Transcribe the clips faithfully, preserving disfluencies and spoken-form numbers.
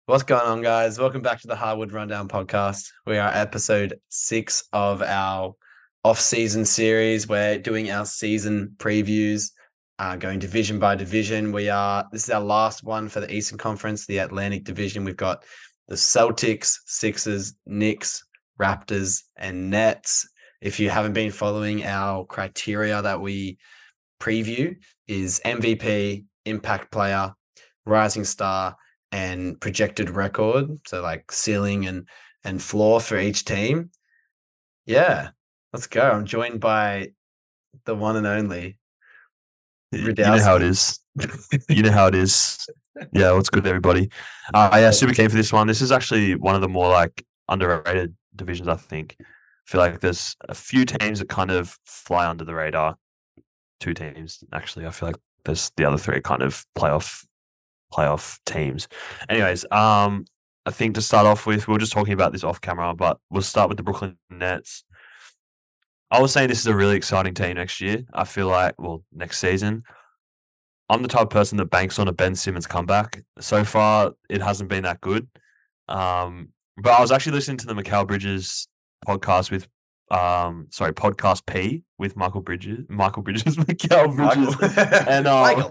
What's going on, guys? Welcome back to the Hardwood Rundown podcast. We are episode six of our off-season series. We're doing our season previews, uh, going division by division. We are this is our last one for the Eastern Conference, the Atlantic Division. We've got the Celtics, Sixers, Knicks, Raptors, and Nets. If you haven't been following our criteria that we preview, is M V P, impact player, rising star, and projected record, so like ceiling and and floor for each team. Yeah, let's go. I'm joined by the one and only You know how it Radowski. is. You know how it is. Yeah, what's good, everybody? Uh, yeah, super keen for this one. This is actually one of the more like underrated divisions, I think. I feel like there's a few teams that kind of fly under the radar. Two teams, actually. I feel like there's the other three kind of playoff playoff teams. Anyways, um, I think to start off with, we were just talking about this off camera, but we'll start with the Brooklyn Nets. I was saying this is a really exciting team next year. I feel like, well, next season. I'm the type of person that banks on a Ben Simmons comeback. So far, it hasn't been that good. Um, but I was actually listening to the Mikal Bridges podcast with, um, sorry, podcast P with Michael Bridges, Michael Bridges, Mikal Michael. Bridges, and um,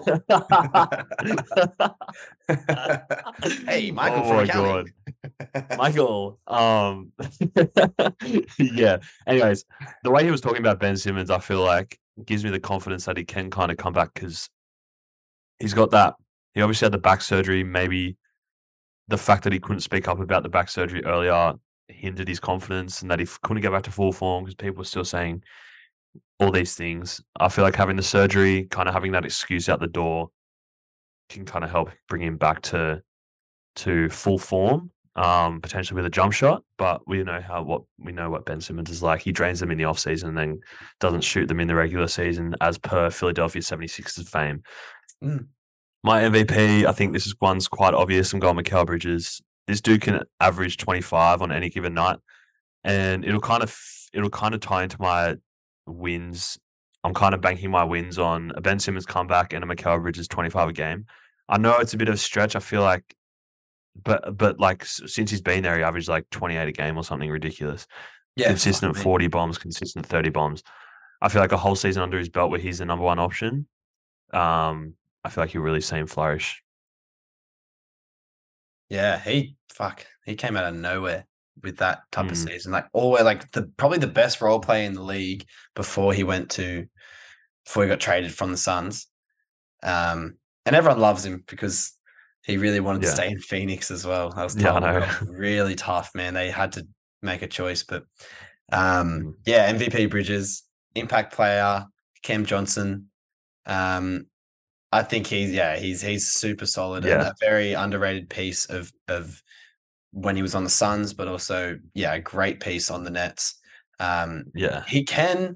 Michael. Hey, Michael oh from my accounting. god, Michael. Um, yeah. Anyways, the way he was talking about Ben Simmons, I feel like gives me the confidence that he can kind of come back because he's got that. He obviously had the back surgery. Maybe the fact that he couldn't speak up about the back surgery earlier hindered his confidence and that he couldn't get back to full form because people were still saying all these things. I feel like having the surgery, kind of having that excuse out the door, can kind of help bring him back to to full form, um, potentially with a jump shot. But we know how what we know what Ben Simmons is like. He drains them in the offseason and then doesn't shoot them in the regular season, as per Philadelphia seventy-sixers fame. Mm. My M V P, I think this is one's quite obvious. I'm going Mikal Bridges. This dude can average twenty-five on any given night, and it'll kind of it'll kind of tie into my wins. I'm kind of banking my wins on a Ben Simmons comeback and a Mikal Bridges twenty-five a game. I know it's a bit of a stretch. I feel like, but but like since he's been there, he averaged like twenty-eight a game or something ridiculous. Yeah, fuck Consistent me. forty bombs, consistent thirty bombs. I feel like a whole season under his belt where he's the number one option. Um, I feel like he'll really see him flourish. Yeah, he fuck. He came out of nowhere with that type of Mm, season. Like always like the probably the best role player in the league before he went to before he got traded from the Suns. Um, and everyone loves him because he really wanted to yeah, stay in Phoenix as well. I was yeah, I told know. that was really tough, man. They had to make a choice, but um, Mm, yeah, M V P Bridges, impact player, Cam Johnson. Um, I think he's yeah, he's he's super solid and yeah, a very underrated piece of of when he was on the Suns, but also yeah, a great piece on the Nets. Um, yeah, he can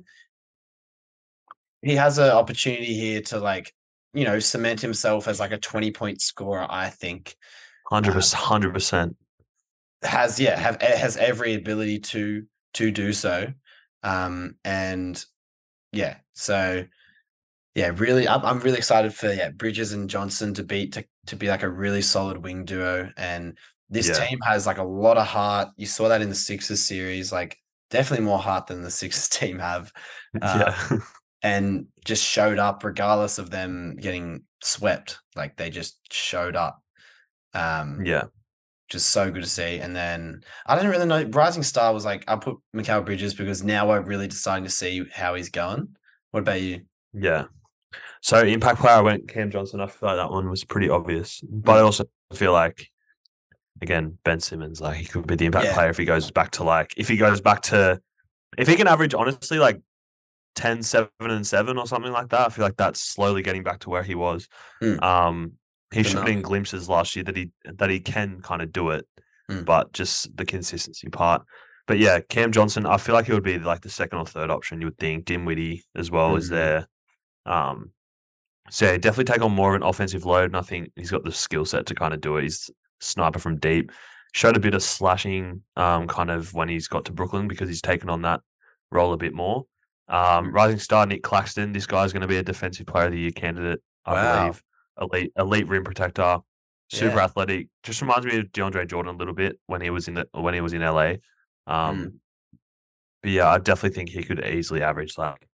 he has an opportunity here to like you know cement himself as like a twenty point scorer. I think hundred um, percent, hundred percent. has yeah have has every ability to to do so, um, and yeah, so yeah, really, I'm I'm really excited for yeah Bridges and Johnson to be to to be like a really solid wing duo, and this Yeah, team has like a lot of heart. You saw that in the Sixers series, like definitely more heart than the Sixers team have. Uh, yeah, and just showed up regardless of them getting swept. Like they just showed up. Um, yeah, just so good to see. And then I didn't really know Rising Star was like I put Mikal Bridges because now we're really deciding to see how he's going. What about you? yeah. So impact player, I went Cam Johnson. I feel like that one was pretty obvious, but I Mm. also feel like again Ben Simmons, like he could be the impact Yeah. player if he goes back to like if he goes back to if he can average honestly like ten, seven, and seven or something like that. I feel like that's slowly getting back to where he was. Mm. Um, he Good showed in enough. glimpses last year that he that he can kind of do it, Mm. but just the consistency part. But yeah, Cam Johnson, I feel like he would be like the second or third option. You would think Dinwiddie as well is Mm. there. Um, so yeah, definitely take on more of an offensive load, and I think he's got the skill set to kind of do it. He's sniper from deep. Showed a bit of slashing, um, kind of when he's got to Brooklyn because he's taken on that role a bit more. Um, Mm. rising star Nick Claxton. This guy's going to be a defensive player of the year candidate, I Wow. believe. Elite, elite rim protector. super Yeah. athletic. Just reminds me of DeAndre Jordan a little bit when he was in the when he was in L A. Um, Mm. but yeah, I definitely think he could easily average like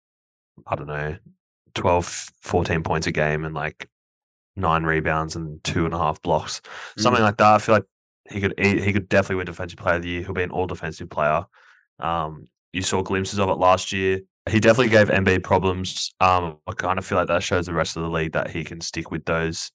I don't know, twelve, fourteen points a game and like nine rebounds and two and a half blocks, something Mm. like that. I feel like he could he, he could definitely win Defensive Player of the Year. He'll be an All Defensive player. Um, you saw glimpses of it last year. He definitely gave Embiid problems. Um, I kind of feel like that shows the rest of the league that he can stick with those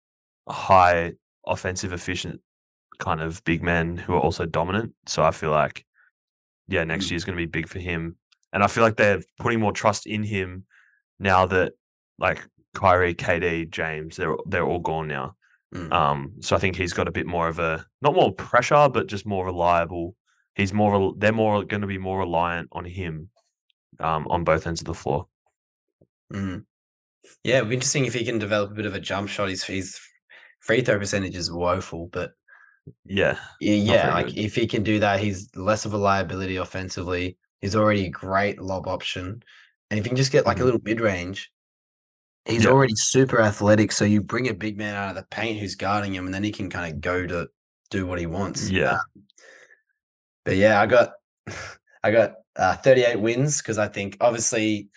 high offensive efficient kind of big men who are also dominant. So I feel like, yeah, next Mm. year is going to be big for him. And I feel like they're putting more trust in him now that like Kyrie, K D, James, they're they're all gone now. Mm. Um, so I think he's got a bit more of a not more pressure, but just more reliable. He's more they're more going to be more reliant on him um, on both ends of the floor. Mm. Yeah, it'd be interesting if he can develop a bit of a jump shot. His his free throw percentage is woeful, but Yeah, yeah, not yeah, very like good. if he can do that, he's less of a liability offensively. He's already a great lob option, and if he can just get like a Mhm. little mid range, he's Yeah, already super athletic. So you bring a big man out of the paint who's guarding him, and then he can kind of go to do what he wants. yeah, But yeah, I got I got uh, thirty-eight wins because I think obviously,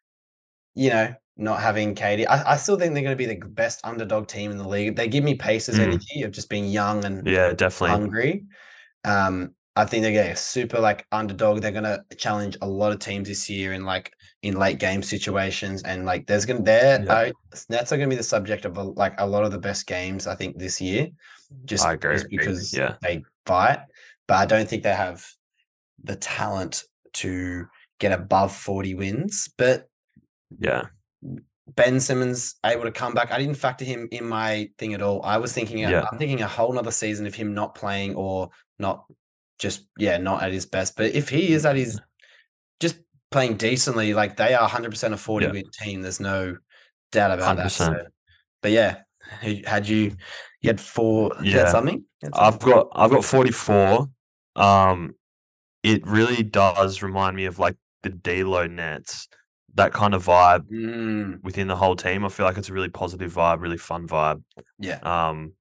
you know, not having Katie, I, I still think they're going to be the best underdog team in the league. They give me Pacers mm, energy of just being young and yeah, definitely. hungry. Um, I think they're getting a super like underdog. They're going to challenge a lot of teams this year in like in late game situations, and like there's going to there. Yeah, I Nets are going to be the subject of a, like a lot of the best games I think this year, I just agree. just because Yeah, they fight. But I don't think they have the talent to get above forty wins. But yeah, Ben Simmons able to come back. I didn't factor him in my thing at all. I was thinking yeah, I'm thinking a whole nother season of him not playing or not just yeah, not at his best. But if he is at his just playing decently, like they are one hundred percent a forty yeah, win team. There's no doubt about hundred that. So, percent. but yeah, he- had you you had four you had Yeah, something? You had I've something? got I've got forty four. Um, it really does remind me of like the D-Lo Nets, that kind of vibe Mm, within the whole team. I feel like it's a really positive vibe, really fun vibe. yeah. Um,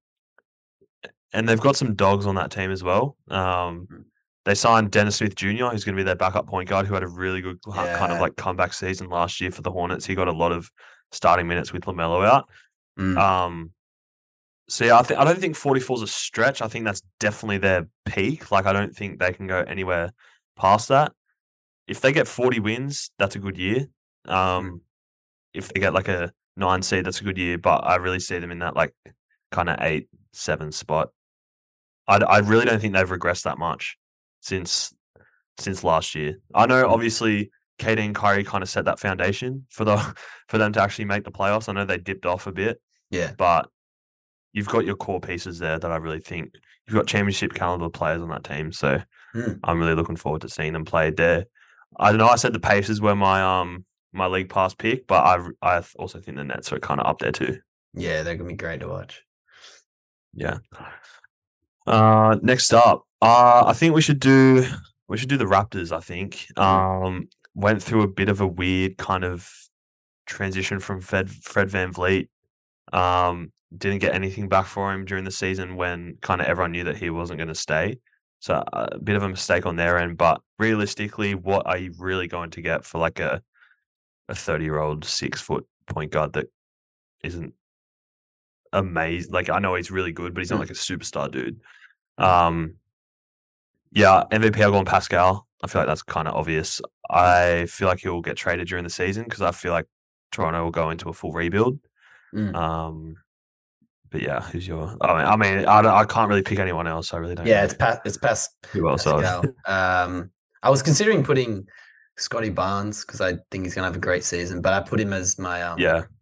and they've got some dogs on that team as well. Um, Mm, they signed Dennis Smith Junior, who's going to be their backup point guard, who had a really good uh, kind of yeah. like comeback season last year for the Hornets. He got a lot of starting minutes with LaMelo out. Mm, Um, so yeah, I, th- I don't think forty-four is a stretch. I think that's definitely their peak. Like I don't think they can go anywhere past that. If they get forty wins, that's a good year. mm, Um, if they get like a nine seed, that's a good year. But I really see them in that like kind of eight, seven spot. I, I really don't think they've regressed that much since since last year. I know mm. obviously K D and Kyrie kind of set that foundation for the for them to actually make the playoffs. I know they dipped off a bit, Yeah. but you've got your core pieces there that I really think you've got championship caliber players on that team. So Mm. I'm really looking forward to seeing them play there. I don't know. I said the Pacers were my um my league pass pick, but I I also think the Nets are kind of up there too. Yeah, they're gonna be great to watch. Yeah. Uh, next up, uh, I think we should do we should do the Raptors. I think Mm, um went through a bit of a weird kind of transition from Fred Fred Van Vliet. Um, didn't get anything back for him during the season when kind of everyone knew that he wasn't going to stay. So uh, a bit of a mistake on their end, but realistically, what are you really going to get for like a a thirty year old six foot point guard that isn't amazing? Like I know he's really good, but he's not mm, like a superstar dude. mm. Um, yeah, M V P I'll go on Pascal. I feel like that's kind of obvious. I feel like he'll get traded during the season because I feel like Toronto will go into a full rebuild. Mm. Um, but yeah, who's your? I mean, I mean, I, don't- I can't really pick anyone else. I really don't Yeah, know it's Pas it's Pas who else. I Pascal. Um, I was considering putting Scotty Barnes because I think he's gonna have a great season, but I put him as my um yeah,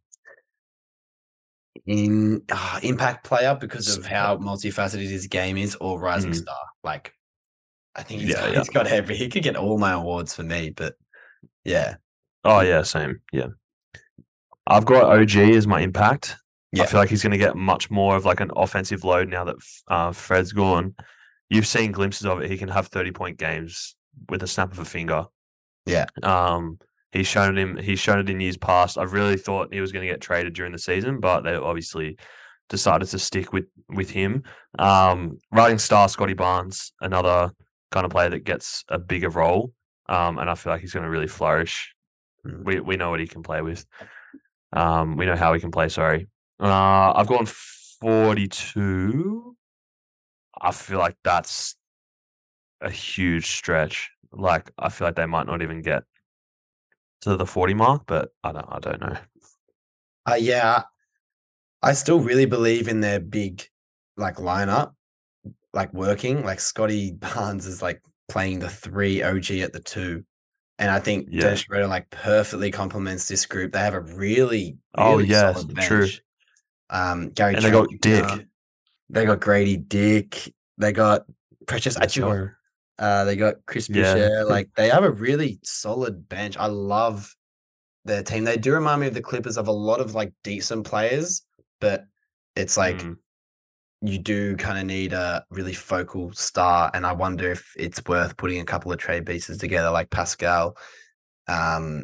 in uh, impact player because S- of how multifaceted his game is, or rising mm, star. Like I think he's yeah, got yeah. he's got every he could get all my awards for me, but yeah, Oh yeah, same. Yeah, I've got O G as my impact. I yeah, feel like he's going to get much more of like an offensive load now that uh, Fred's gone. You've seen glimpses of it. He can have thirty point games with a snap of a finger. yeah. Um, he's shown it him. He's shown it in years past. I really thought he was going to get traded during the season, but they obviously decided to stick with with him. Um, rising star Scotty Barnes, another kind of player that gets a bigger role, um, and I feel like he's going to really flourish. Mm. We we know what he can play with. Um, we know how he can play. Sorry, uh, I've gone forty-two. I feel like that's a huge stretch. Like I feel like they might not even get to the forty mark, but I don't I don't know. Uh, yeah, I still really believe in their big like lineup, like working. Like Scotty Barnes is like playing the three, O G at the two. And I think Yeah. Dennis Schroeder like perfectly complements this group. They have a really, Oh, really yeah, solid true. bench. Um, Gary And they Trent got Dick. Junior They got Grady Dick. They got Precious Yes, Achua. sir. Uh, they got Chris Yeah. Boucher. Like they have a really solid bench. I love their team. They do remind me of the Clippers of a lot of like decent players, but it's like Mm, you do kind of need a really focal star. And I wonder if it's worth putting a couple of trade pieces together, like Pascal. Um,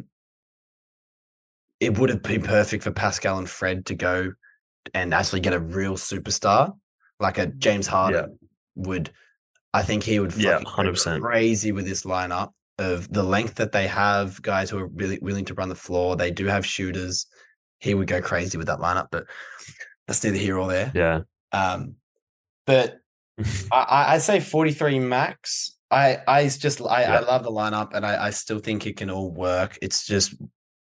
it would have been perfect for Pascal and Fred to go and actually get a real superstar, like a James Harden would. I think he would Yeah, fucking one hundred go percent. crazy with this lineup of the length that they have, guys who are really willing to run the floor. They do have shooters. He would go crazy with that lineup, but that's neither here or there. Yeah. Um, but I, I I say forty-three max. I I just I, I Yeah. love the lineup and I, I still think it can all work. It's just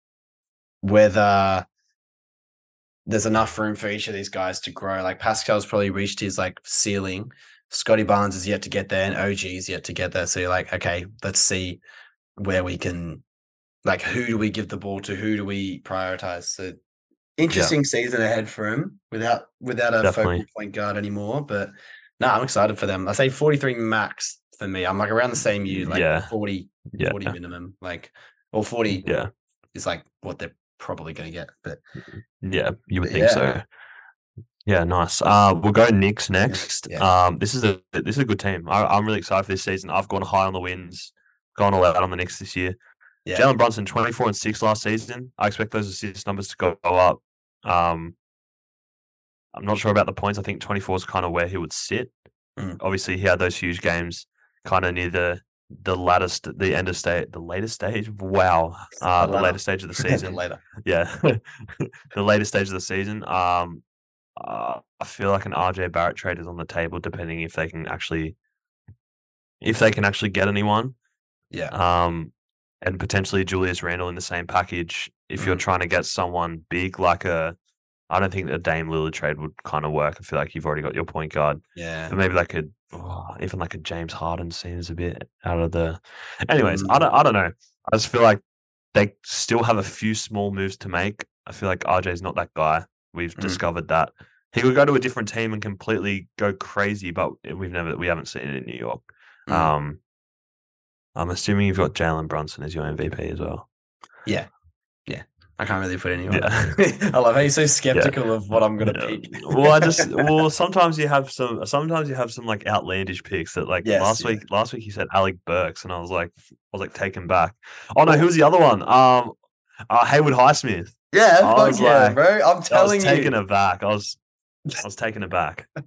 whether there's enough room for each of these guys to grow. Like Pascal's probably reached his like ceiling. Scotty Barnes is yet to get there, and O G is yet to get there. So you're like, okay, let's see where we can, like, who do we give the ball to? Who do we prioritize? So interesting season ahead for him without without a Definitely. focal point guard anymore. But no, I'm excited for them. I say forty-three max for me. I'm like around the same you, like Yeah. forty, Yeah. forty minimum, like or forty Yeah. is like what they're probably going to get. But Yeah, you would But think yeah. so. Yeah, nice. Uh, we'll go Knicks next. Yeah. Um, this is a this is a good team. I, I'm really excited for this season. I've gone high on the wins, gone all out on the Knicks this year. yeah, Jalen Brunson, twenty-four and six last season. I expect those assist numbers to go, go up. Um, I'm not sure about the points. I think twenty-four is kind of where he would sit. Mm. Obviously, he had those huge games, kind of near the the latter, st- the end of state, the later stage. Wow, uh, the, latter. later stage of the season. later. Yeah, the later stage of the season. Um, uh, I feel like an R J Barrett trade is on the table, depending if they can actually, if they can actually get anyone. Yeah. Um, and potentially Julius Randle in the same package. If you're Mm. trying to get someone big, like a, I don't think the Dame Lillard trade would kind of work. I feel like you've already got your point guard. Yeah. But maybe like a, oh, even like a James Harden seems a bit out of the. Anyways, Mm. I don't, I don't know. I just feel like they still have a few small moves to make. I feel like R J's not that guy. We've Mm. discovered that he could go to a different team and completely go crazy, but we've never, we haven't seen it in New York. Mm. Um, I'm assuming you've got Jalen Brunson as your M V P as well. Yeah. Yeah. I can't really put anyone. Yeah. I love how you're so skeptical yeah. of what I'm gonna yeah. pick. well, I just well sometimes you have some sometimes you have some like outlandish picks that like yes, last yeah. week last week he said Alec Burks and I was like I was like taken back. Oh no, who was the other one? Um uh, Haywood Highsmith. Yeah, I was yeah, like, bro. I'm telling I was you. taken aback. I was I was taken aback. um,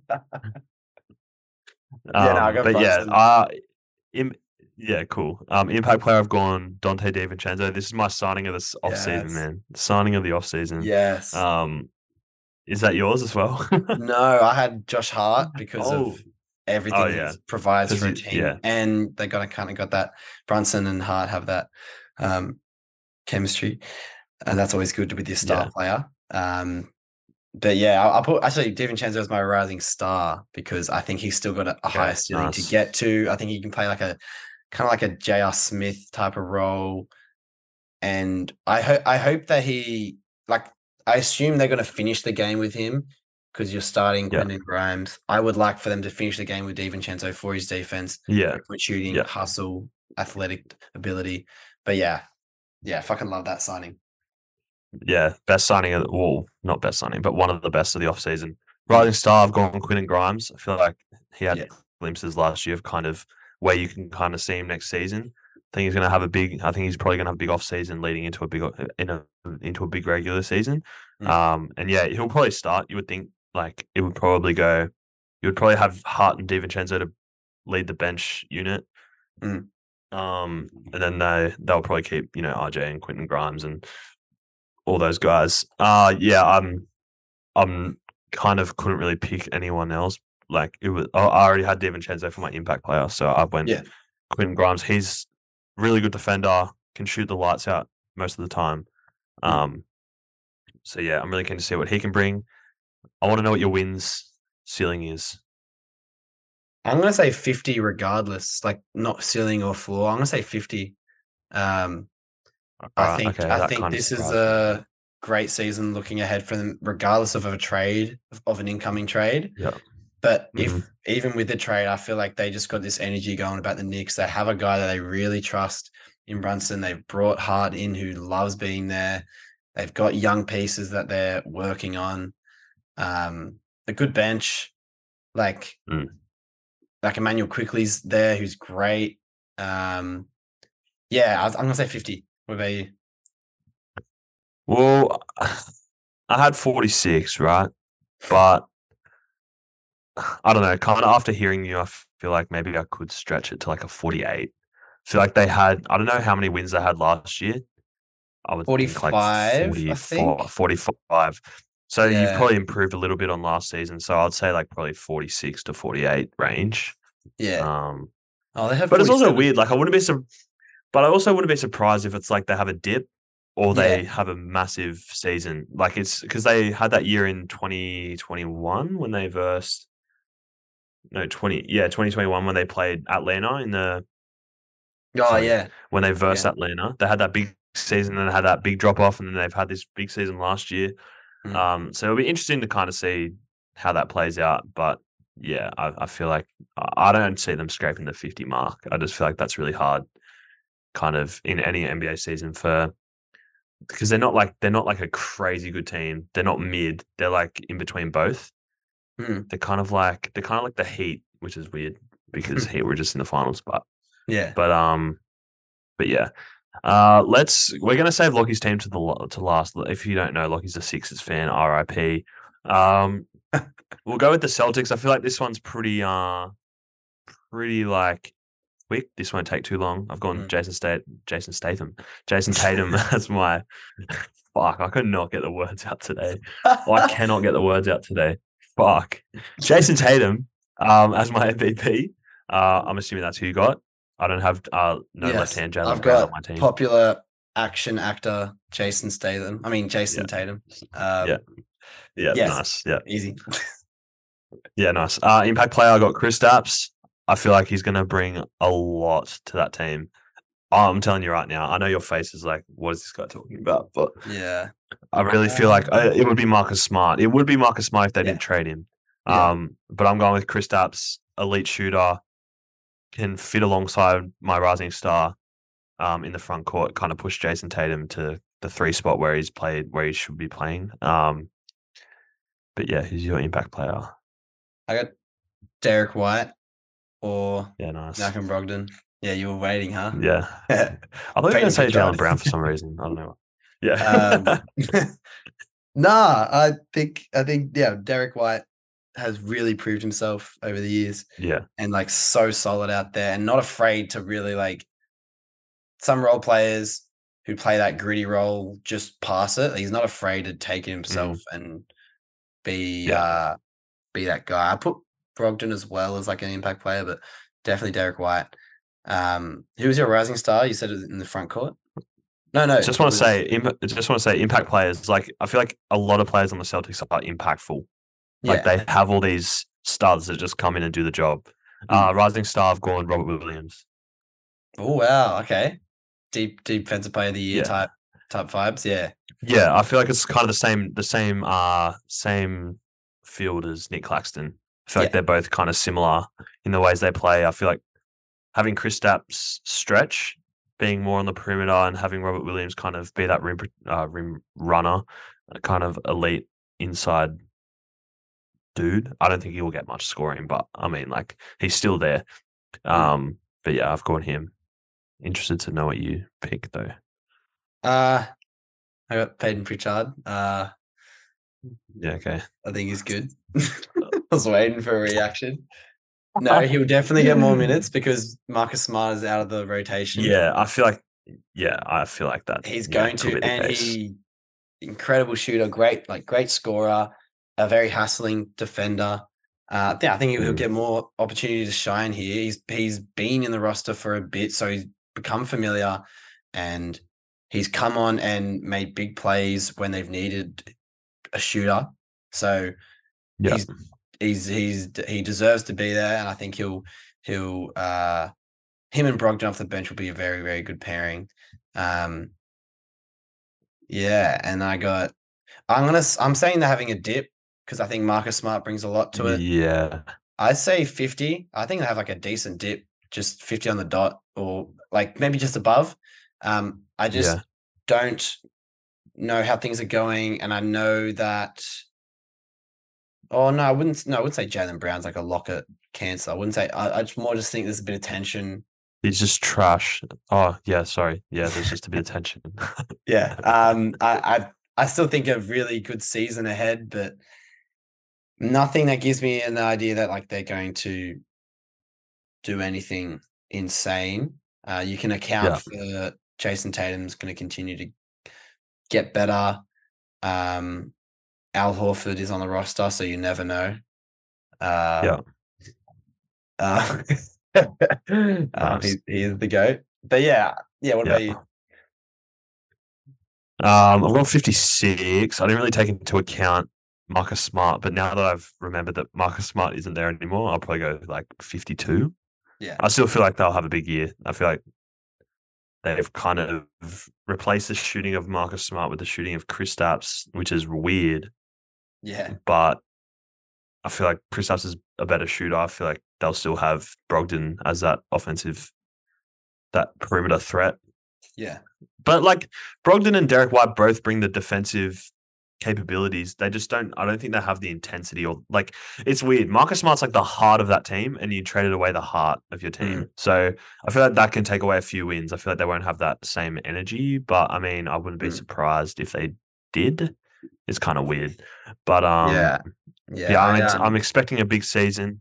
yeah, no, I got but Brunson. yeah, uh in, yeah, cool. Um, impact player, I've gone Dante DiVincenzo. This is my signing of the off season, yes. man. Signing of the off season. Yes. Um, is that yours as well? no, I had Josh Hart because oh. of everything oh, he yeah. provides for a he, team, yeah. and they got kind of got that Brunson and Hart have that um, chemistry, and that's always good with your star yeah. player. Um, But yeah, I'll, I'll put actually DiVincenzo as my rising star because I think he's still got a, a okay, higher ceiling nice. to get to. I think he can play like a kind of like a J R Smith type of role, and I hope I hope that he like I assume they're going to finish the game with him because you're starting yeah. Quentin Grimes. I would like for them to finish the game with DiVincenzo for his defense, yeah, point shooting, yeah. hustle, athletic ability. But yeah, yeah, fucking love that signing. Yeah, best signing of the, well, not best signing, but one of the best of the offseason. Rising star, I've gone Quentin Grimes. I feel like he had yeah. glimpses last year of kind of where you can kind of see him next season. I think he's going to have a big. I think he's probably going to have a big off season leading into a big in a into a big regular season. Mm. Um, and yeah, he'll probably start. You would think like it would probably go. You would probably have Hart and DiVincenzo to lead the bench unit. Mm. Um, and then they they'll probably keep, you know, R J and Quentin Grimes and all those guys. Uh yeah, I'm I'm kind of couldn't really pick anyone else. Like it was, I already had DiVincenzo for my impact player, so I went Yeah. Quentin Grimes. He's really good defender, can shoot the lights out most of the time. Mm. Um, so yeah, I'm really keen to see what he can bring. I want to know what your wins ceiling is. I'm gonna say fifty regardless, like not ceiling or floor. I'm gonna say fifty. Um, I Alright, think okay, I that think kind of this is surprised me. a great season looking ahead for them, regardless of a trade of an incoming trade. Yeah. But Mhm. if even with the trade, I feel like they just got this energy going about the Knicks. They have a guy that they really trust in Brunson. They've brought Hart in, who loves being there. They've got young pieces that they're working on. Um, a good bench, like Mm. like Emmanuel Quickly's there, who's great. Um, yeah, I was, I'm gonna say fifty. What about you? Well, I had forty-six, right? But I don't know. Kind of after hearing you, I feel like maybe I could stretch it to like a forty-eight. I feel like they had, I don't know how many wins they had last year. I would think like forty-five, I forty-four, think. forty-five. So you've Yeah, probably improved a little bit on last season. So I'd say like probably forty-six to forty-eight range. yeah. Um, Oh, they have but it's also forty-seven. weird. Like I wouldn't be, sur- but I also wouldn't be surprised if it's like they have a dip or they Yeah. have a massive season. Like it's because they had that year in twenty twenty-one when they versed. No, twenty yeah, twenty twenty-one when they played Atlanta in the Oh, sorry, yeah. when they versed Yeah. Atlanta. They had that big season and they had that big drop off, and then they've had this big season last year. Mm. Um, so it'll be interesting to kind of see how that plays out. But yeah, I, I feel like I I don't see them scraping the fifty mark. I just feel like that's really hard, kind of in any N B A season for because they're not like they're not like a crazy good team. They're not mid. They're like in between both. Mm. They're kind of like they're kind of like the Heat, which is weird because Heat were just in the finals. But Yeah. but um but yeah. Uh, let's we're gonna save Lockie's team to the la- to last. If you don't know, Lockie's a Sixers fan. R I P. Um, we'll go with the Celtics. I feel like this one's pretty uh pretty like quick. This won't take too long. I've gone Mm. Jason State Jason Statham. Jason Tatum as my fuck. I could not get the words out today. Oh, I cannot get the words out today. Fuck. Jason Tatum um as my M V P. Uh, I'm assuming that's who you got. I don't have uh no Yes. left hand Jalen I've Brown on got my team. popular action actor Jason Statham. I mean Jason Yeah. Tatum. Um, Yeah. Yeah, yes. nice. Yeah, Easy. yeah, nice. Uh, impact player, I got Chris Stapps. I feel like he's going to bring a lot to that team. I'm telling you right now. I know your face is like, what is this guy talking about? But Yeah. I really feel like I, it would be Marcus Smart. It would be Marcus Smart if they Yeah. didn't trade him. Yeah. Um, but I'm going with Chris Stapps, elite shooter, can fit alongside my rising star um, in the front court, kind of push Jason Tatum to the three spot where he's played, where he should be playing. Um, but yeah, who's your impact player? I got Derek White or Yeah, nice. Malcolm Brogdon. Yeah, you were waiting, huh? Yeah. I thought you were going to say Jalen Brown for some reason. I don't know. Yeah. Um, nah, I think I think yeah, Derek White has really proved himself over the years. Yeah. And like so solid out there and not afraid to really like some role players who play that gritty role just pass it. He's not afraid to take it himself mm. and be Yeah. uh be that guy. I put Brogdon as well as like an impact player, but definitely Derek White. Um, who was your rising star? You said it was in the front court. No, no. Just want was... to say, just want to say, impact players. Like I feel like a lot of players on the Celtics are impactful. Like yeah. they have all these studs that just come in and do the job. Mm. Uh, rising star, I've gone Robert Williams. Oh wow! Okay, deep deep defensive player of the year yeah. type type vibes. Yeah. Yeah, I feel like it's kind of the same the same uh same field as Nick Claxton. I feel yeah. like they're both kind of similar in the ways they play. I feel like having Chris Stapps stretch, being more on the perimeter, and having Robert Williams kind of be that rim, uh, rim runner, kind of elite inside dude. I don't think he will get much scoring, but I mean, like he's still there. Um, mm. But yeah, I've got him. Interested to know what you pick though. Uh I got Peyton Pritchard. Uh, yeah, okay. I think he's good. I was waiting for a reaction. No, he'll definitely get more minutes because Marcus Smart is out of the rotation. Yeah, I feel like yeah, I feel like that. He's yeah, going could to, be the and case. he incredible shooter, great like great scorer, a very hassling defender. Uh, yeah, I think he'll Mm. get more opportunity to shine here. He's he's been in the roster for a bit, so he's become familiar, and he's come on and made big plays when they've needed a shooter. So Yeah, he's he's he's he deserves to be there, and I think he'll he'll uh him and Brogdon off the bench will be a very very good pairing. Um, yeah, and I got I'm gonna I'm saying they're having a dip because I think Marcus Smart brings a lot to it. yeah. I say fifty. I think they have like a decent dip, just fifty on the dot, or like maybe just above. Um, I just Yeah. don't know how things are going, and I know that. Oh no, I wouldn't. No, I would say Jalen Brown's like a locket cancer. I wouldn't say. I, I just more just think there's a bit of tension. He's just trash. Oh, yeah, sorry. Yeah, there's just a bit of tension. Yeah. Um. I I I still think a really good season ahead, but nothing that gives me an idea that like they're going to do anything insane. Uh, you can account Yeah. for Jason Tatum's going to continue to get better. Um, Al Horford is on the roster, so you never know. Uh, Yeah. uh, um, Nice. he, he is the goat. But yeah, yeah. What Yeah. about you? Um, I've got fifty-six. I didn't really take into account Marcus Smart, but now that I've remembered that Marcus Smart isn't there anymore, I'll probably go like fifty-two. Yeah, I still feel like they'll have a big year. I feel like they've kind of replaced the shooting of Marcus Smart with the shooting of Kristaps, which is weird. yeah, But I feel like Kristaps is a better shooter. I feel like they'll still have Brogdon as that offensive, that perimeter threat. yeah, But like Brogdon and Derek White both bring the defensive capabilities. They just don't. I don't think they have the intensity or like. It's weird. Marcus Smart's like the heart of that team, and you traded away the heart of your team. mm, So I feel like that can take away a few wins. I feel like they won't have that same energy. But I mean, I wouldn't be mm, surprised if they did. It's kind of weird, but um, yeah, yeah. yeah. I I'm ex- I'm um, expecting a big season.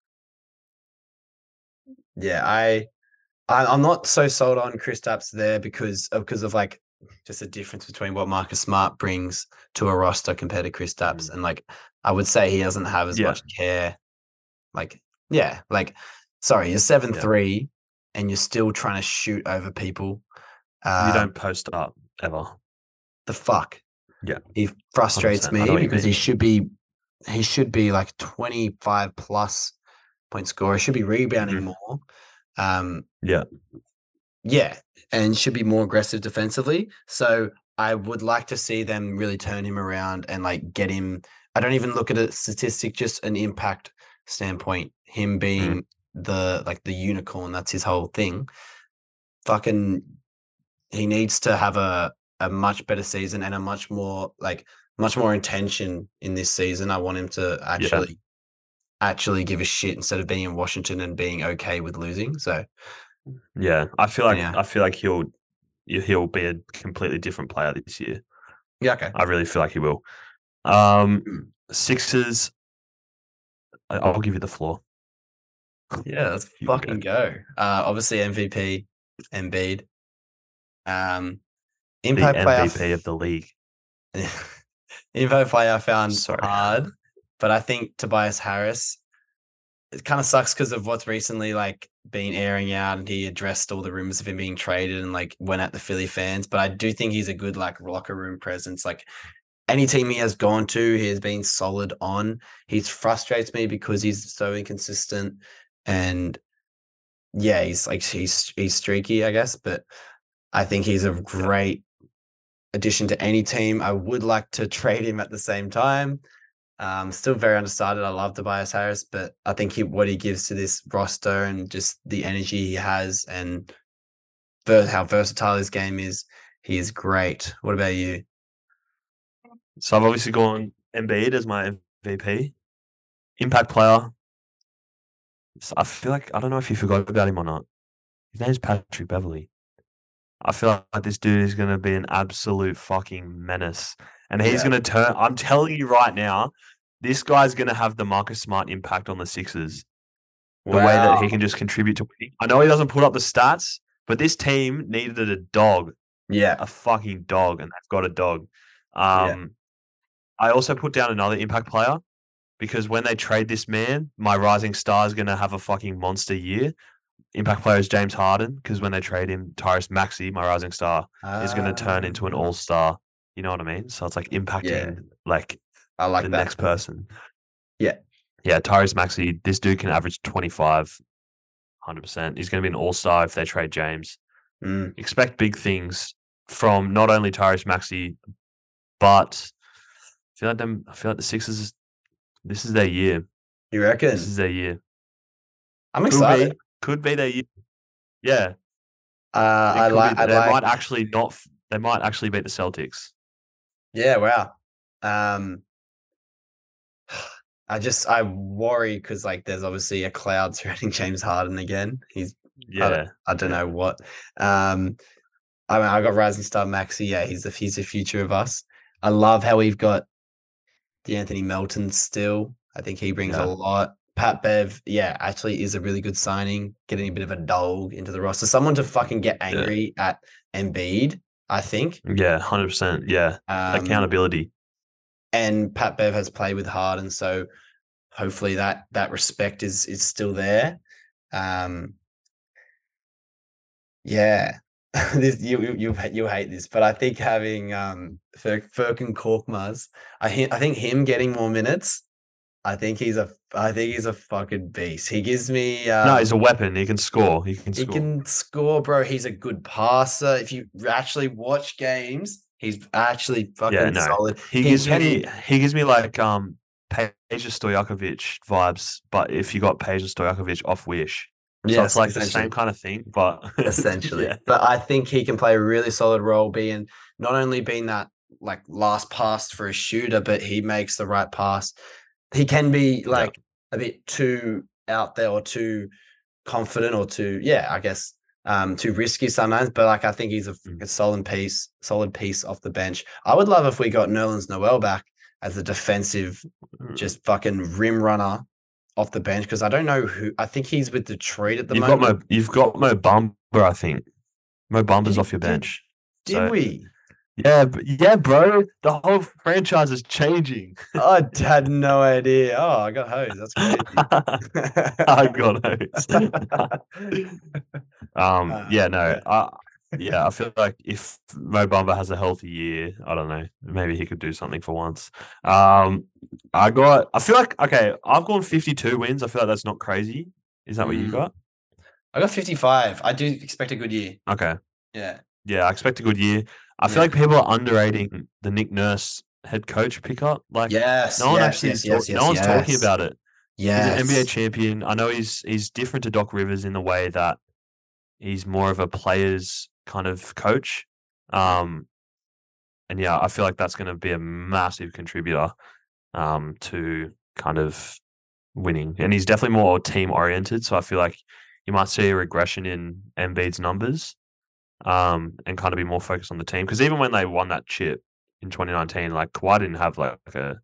yeah, I I, I'm not so sold on Kristaps there because of because of like just the difference between what Marcus Smart brings to a roster compared to Kristaps, Mm. and like I would say he doesn't have as Yeah, much care. Like yeah, like sorry, you're seven yeah. three, and you're still trying to shoot over people. You Um, don't post up ever. the fuck, Yeah, he one hundred frustrates percent. I know me what you because he mean. should be he should be like twenty-five plus point scorer. He should be rebounding Mhm. more. Um, Yeah, Yeah, and should be more aggressive defensively. So I would like to see them really turn him around and like get him. I don't even look at a statistic, just an impact standpoint. Him mm. being the like the unicorn, that's his whole thing. Fucking, he needs to have a a much better season and a much more like much more intention in this season. I want him to Yeah. actually actually give a shit instead of being in Washington and being okay with losing. So Yeah, I feel like yeah, I feel like he'll he'll be a completely different player this year. yeah, okay. I really feel like he will. Um, Mm. Sixers, I- I'll give you the floor. Yeah, let's You can fucking go. go. Uh, obviously M V P, Embiid. Um, The impact play I M V P of f- the league. impact play I found Sorry. hard, but I think Tobias Harris. It kind of sucks because of what's recently like been airing out, and he addressed all the rumors of him being traded and like went at the Philly fans. But I do think he's a good like locker room presence. Like any team he has gone to, he has been solid on. He frustrates me because he's so inconsistent, and yeah, he's like he's he's streaky, I guess, but I think he's a Yeah. great addition to any team. I would like to trade him at the same time. Um, still very undecided. I love Tobias Harris, but I think he, what he gives to this roster and just the energy he has and ver- how versatile his game is, he is great. What about you? So I've obviously gone Embiid as my M V P. Impact player. So I feel like I don't know if you forgot about him or not. His name's Patrick Beverly. I feel like this dude is going to be an absolute fucking menace. And he's Yeah. going to turn. I'm telling you right now, this guy's going to have the Marcus Smart impact on the Sixers. The wow. way that he can just contribute to winning. I know he doesn't put up the stats, but this team needed a dog, Yeah. a fucking dog, and they've got a dog. Yeah. Um, I also put down another impact player because when they trade this man, my rising star is going to have a fucking monster year. Impact player is James Harden because when they trade him, Tyrese Maxey, my rising star, is going to turn into an Ah. all-star. You know what I mean? So it's like impacting Yeah. like I like the that. next person. Yeah. Yeah, Tyrese Maxey, this dude can average twenty-five, one hundred percent. He's going to be an all-star if they trade James. Mm. Expect big things from not only Tyrese Maxey, but I feel like them. I feel like the Sixers. This is their year. You reckon? This is their year. I'm Could excited. be. Could be their year. Yeah. Uh, It I could like. be. I They like. might actually not. f- They might actually beat the Celtics. Yeah. Wow. Um. I just I worry because like there's obviously a cloud surrounding James Harden again. He's I don't, Yeah. I don't yeah. know what. Um. I mean, I got Rising Star Maxi. Yeah, he's the he's the future of us. I love how we've got D'Anthony Melton still. I think he brings Yeah. a lot. Pat Bev, yeah, actually is a really good signing, getting a bit of a dog into the roster. Someone to fucking get angry at Embiid, I think. Yeah. Hundred percent. Yeah. Um, Accountability. and Pat Bev has played with Harden, so hopefully that that respect is is still there. Um, yeah, this you you you you hate this, but I think having um Fur- Furkan Korkmaz, I hi- I think him getting more minutes. I think he's a I think he's a fucking beast. He gives me um, No, he's a weapon. He can score. He can he score. can score, bro. He's a good passer. If you actually watch games, he's actually fucking Yeah, no. solid. He, He gives can- me he gives me like um Peja Stojakovic vibes, but if you got Peja Stojakovic off Wish. So yes, it's like the essentially. same kind of thing, but essentially. yeah. But I think he can play a really solid role, being not only being that like last pass for a shooter, but he makes the right pass. He can be like a bit too out there or too confident or too, yeah, I guess um too risky sometimes. But like I think he's a, Mm. a solid piece, solid piece off the bench. I would love if we got Nerlens Noel back as a defensive, Mm. just fucking rim runner off the bench because I don't know who. I think he's with Detroit at the You've moment. got Mo you've got Mo Bamba, I think. Mo Bamba's Did- off your did- bench. Did So- we? Yeah, but yeah, bro. The whole franchise is changing. I had no idea. Oh, I got hosed. That's crazy. I got hosed. um, Uh, yeah, no, yeah. I, yeah, I feel like if Mo Bamba has a healthy year, I don't know, maybe he could do something for once. Um, I got, I feel like, okay, I've gone fifty-two wins. I feel like that's not crazy. Is that what you Mm. got? I got fifty-five. I do expect a good year. Okay. Yeah. Yeah, I expect a good year. I feel Yeah. like people are underrating the Nick Nurse head coach pickup. Like, Yes. no one yes, actually, yes, talk- yes, yes, no one's talking yes. about it. Yes. He's an N B A champion. I know he's he's different to Doc Rivers in the way that he's more of a player's kind of coach. Um, and yeah, I feel like that's going to be a massive contributor um, to kind of winning. And he's definitely more team oriented. So I feel like you might see a regression in Embiid's numbers um, and kind of be more focused on the team. Because even when they won that chip in twenty nineteen, like Kawhi didn't have like a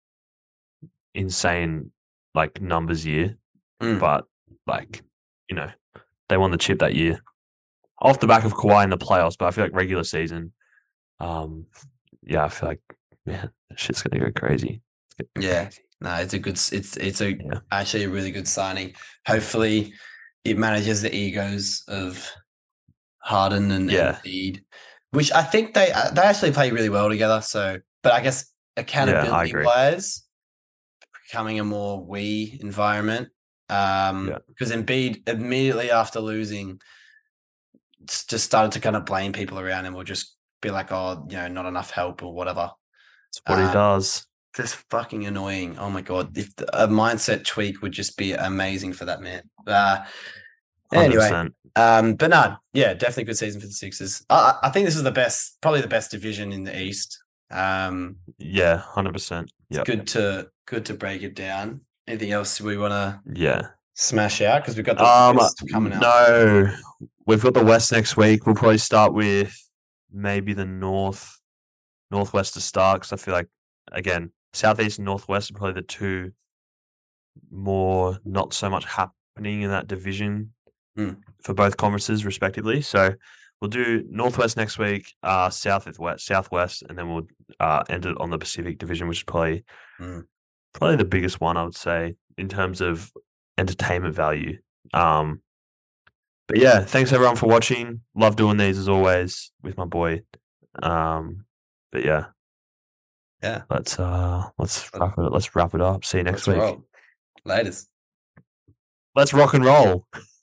insane like numbers year. Mm. But like, you know, they won the chip that year off the back of Kawhi in the playoffs. But I feel like regular season, um, yeah, I feel like man, that shit's gonna go crazy. It's gonna go Yeah. crazy. No, it's a good. It's it's a Yeah. actually a really good signing. Hopefully, it manages the egos of Harden and Yeah. Embiid, which I think they uh, they actually play really well together. So, but I guess accountability agree. wise, becoming a more we environment. Um, Yeah. because Embiid immediately after losing, s- just started to kind of blame people around him or just be like, oh, you know, not enough help or whatever. That's what Uh, he does. Just fucking annoying. Oh my god, if the, a mindset tweak would just be amazing for that man. Uh, anyway, one hundred percent. um, but no, yeah, definitely good season for the Sixers. I, I think this is the best, probably the best division in the East. Um, Yeah, one hundred percent. it's Yeah. good to good to break it down. Anything else we want to Yeah. smash out because we've got the Um, West coming out. no, we've got the West next week. We'll probably start with maybe the North, Northwest to start because I feel like again Southeast and Northwest are probably the two more not so much happening in that division Mm. for both conferences, respectively. So we'll do Northwest next week, uh, Southwest, Southwest, and then we'll uh, end it on the Pacific Division, which is probably Mm. probably the biggest one, I would say, in terms of entertainment value. Um, but yeah, thanks everyone for watching. Love doing these as always with my boy. Um, but yeah, Yeah. let's uh, let's wrap it. Let's wrap it up. See you next Let's week. roll. Latest. Let's rock and roll.